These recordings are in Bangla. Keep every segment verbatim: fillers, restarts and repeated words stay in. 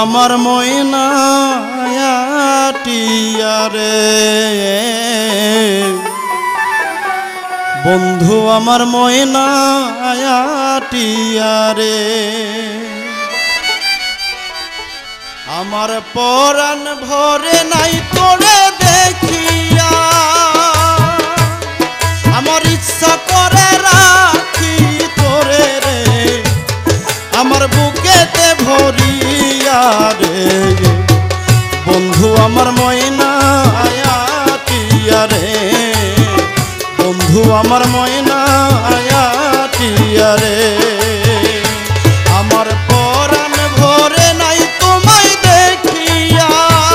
আমার ময়না টিয়ারে, বন্ধু আমার ময়না টিয়ারে, আমার পরাণ ভরে নাই তোরে দেখিয়া, আমার ইচ্ছা করে রাখি তোরে রে, আমার বুকেতে ভরিয়া রে, বন্ধু আমার ময়না টিয়ারে, বন্ধু আমার ময়না টিয়ারে, আমার পরাণ ভরে নাই তোমায় দেখিয়া,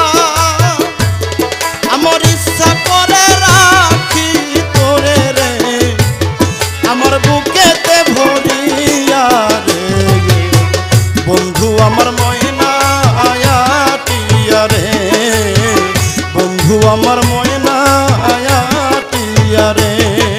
আমার ইচ্ছা করে রাখি তোরে রে, আমার বুকেতে ভরিয়া রে, বন্ধু আমার ময়না টিয়ারে, বন্ধু আমার ময়না টিয়ারে।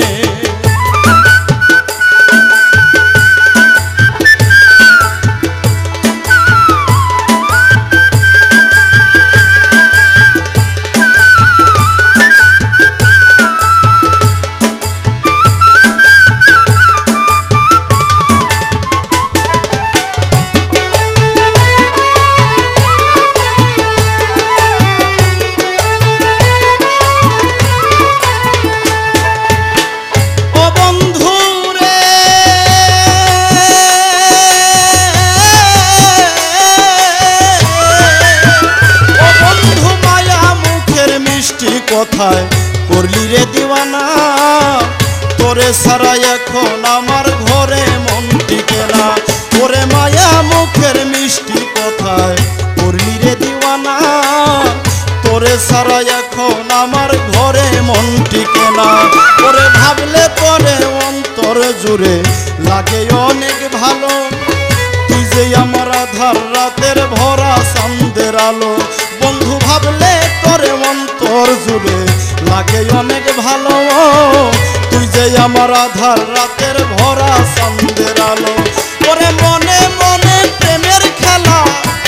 কোথায় করলি রে দিওয়ানা, তোরে সারা এখন আমার ঘরে মন টিকে না, ওরে মায়া মুখের মিষ্টি কোথায় করলি রে দিওয়ানা, তোরে সারা এখন আমার ঘরে মন টিকে না, ওরে ভাবলে তোরে অন্তর জুড়ে লাগে অনেক ভালো, তুই যে আমার আধার রাতের ভরা চাঁদের আলো, বন্ধু ভাবলে তোরে অন্তর জুড়ে লাগে অনেক ভালো, তুই যে আমার আধার রাতের ভরা চাঁদের আলো, ওরে মনে মনে প্রেমের খেলা,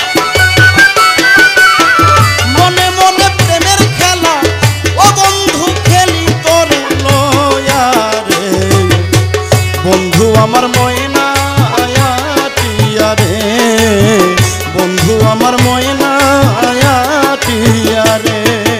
মনে মনে প্রেমের খেলা, ও বন্ধু খেলি তোর লয়া রে, বন্ধু আমার ময়না টিয়ারে, বন্ধু আমার ময়না টিয়ারে।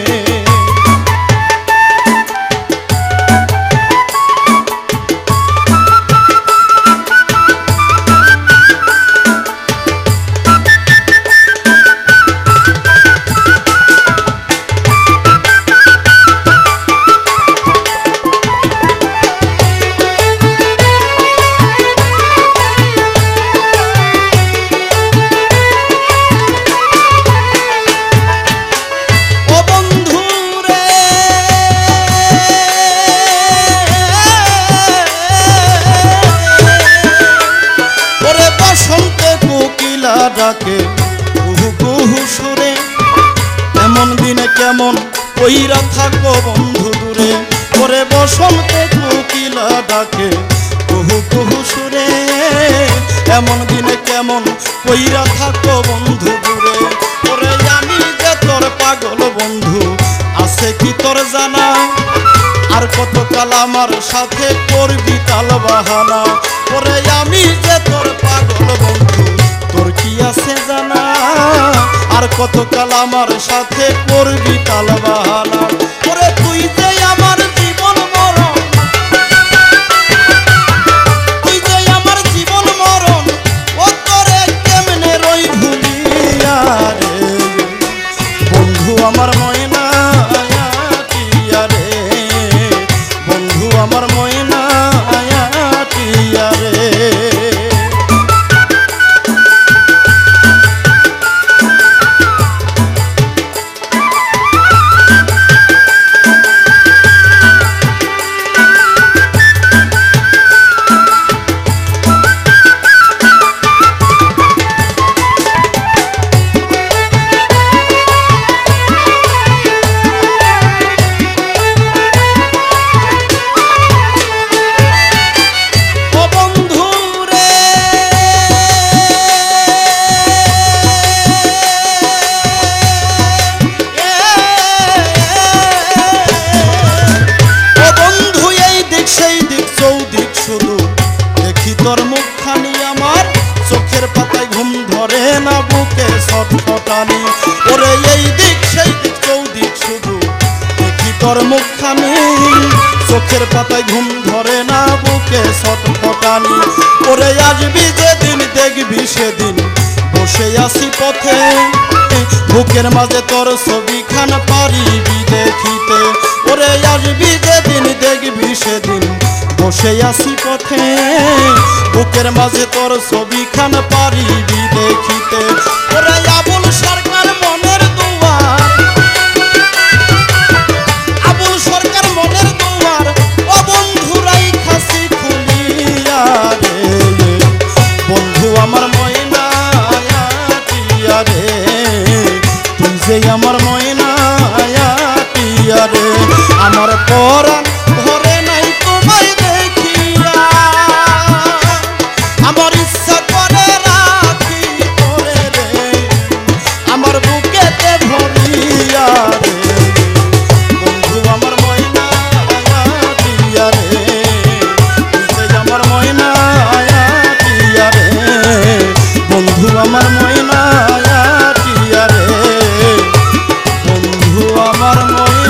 ডাকে কুহু কুহু সুরে, এমন দিনে কেমন কইরা থাকো বন্ধু দূরে, ওরে বসন্তে কোকিলা ডাকে কুহু কুহু সুরে, এমন দিনে কেমন কইরা থাকো বন্ধু দূরে, ওরে আমি যে তোর পাগল বন্ধু আছে কি তোর জানা, আর কত কাল আমার সাথে করবি তাল বাহানা, ওরে আমি যে তোর পাগল বন্ধু তোর কি আছে জানা, আর কত কাল আমার সাথে করবি তাল বাহানা, ওরে তুই যে আমার জীবন মরণ, তুই যে আমার জীবন মরণ, ও তোরে কেমনে রই ভুলিয়া রে, বন্ধু আমার ময়না টিয়ারে, বন্ধু আমার ময়না টিয়ারে। তোর মুখখানি, চোখের পাতায় ঘুম ধরে না, বুকে ছটফটানি। ওরে আসবি যেদিন দেখবি সেদিন বসে আসি পথে, বুকের মাঝে তোর ছবি খান পারিবি দেখিতে। ওরে আসবি যেদিন দেখবি সেদিন বসে আসি পথে, বুকের মাঝে তোর ছবি খান পারিবি দেখিতে। ওরে আবুল সরকার মনের দুয়ার, আবুল সরকার মনের দুয়ার, ও বন্ধুরাই খাসি খুলিয়া রে, বন্ধু আমার ময়না টিয়া রে, তুই যে আমার ময়না টিয়া রে। আমার পরাণ ঘরে নাই তোমায় দেখিয়া, আমার ইচ্ছা করে রাখি তোরে রে, আমার বুকেতে ভরিয়া রে, বন্ধু আমার ময়না টিয়া রে, তুই যে আমার ময়না টিয়া রে, বন্ধু আমার ময়না টিয়া রে, বন্ধু আমার ময়না।